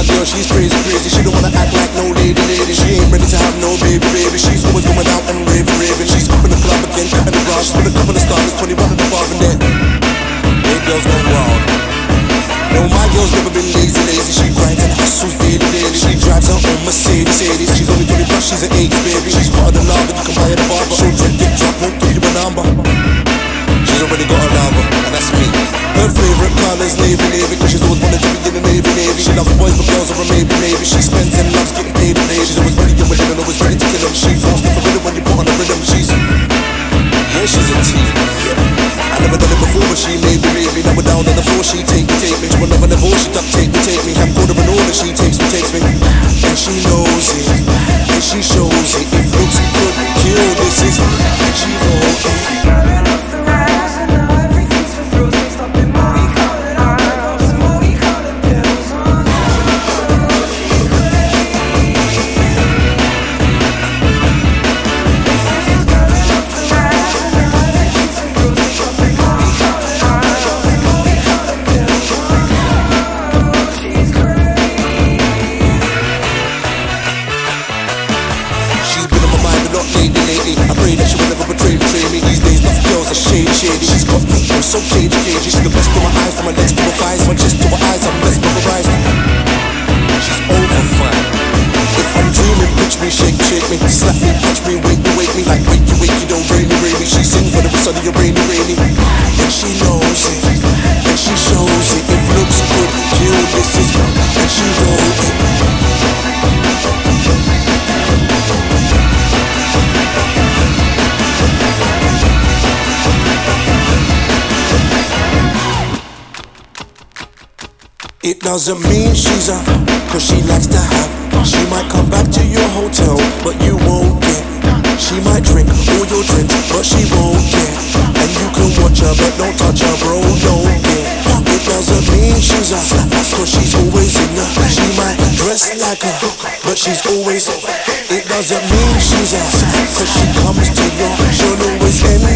girl, she's crazy, crazy. She don't wanna act like no lady, lady. She ain't ready to have no baby, baby. She's always going out and raving, raving. She's up in the club again, cutting the grass. She's with a couple of stars, 21 in the bar and then 8 girls gone wild. No, my girl's never been lazy, lazy. She grinds and hustles daily, daily. She drives her own Mercedes, Mercedes. She's only 20 plus, she's an 80s baby. She's hotter than lava, you can buy her the barber. She'll drink, dick drop, won't give you a number. She's already got a lover, and that's me. Her favorite color's navy, navy, cause she's always wanted to be in the navy, navy. She loves boys, but girls are a maybe, maybe. She spends and loves getting paid, paid. She's always ready to win and always ready to kill them. She falls for rhythm when you put on a rhythm. She's, yeah, she's a T. I never done it before, but she made me, made me. Now we're down on the floor, she take me to another level. She duct take me, take me. I'm quarter and all, and she takes me, takes me. And she knows it, and she shows it. If looks good, kill this is, and she knows it. I pray that she will never betray me. These days, nothing girls are shady, shady. She's got me, I'm so cagey, cagey. She's the best to my eyes, from my legs to my thighs, my chest to my eyes, I'm mesmerized. She's over fine. If I'm dreaming, pitch me, shake me, slap me, punch me, wake me, like wake you, don't rain me. She sings for the rest of your rainy, and she knows it, and she shows it. If looks good, kill this is, and she knows it. It doesn't mean she's a, cause she likes to have. She might come back to your hotel, but you won't get. She might drink all your drinks, but she won't get. And you can watch her, but don't touch her, bro, don't get. It doesn't mean she's a, cause she's always in the. She might dress like a, but she's always. It doesn't mean she's a, cause she comes to your. She'll always end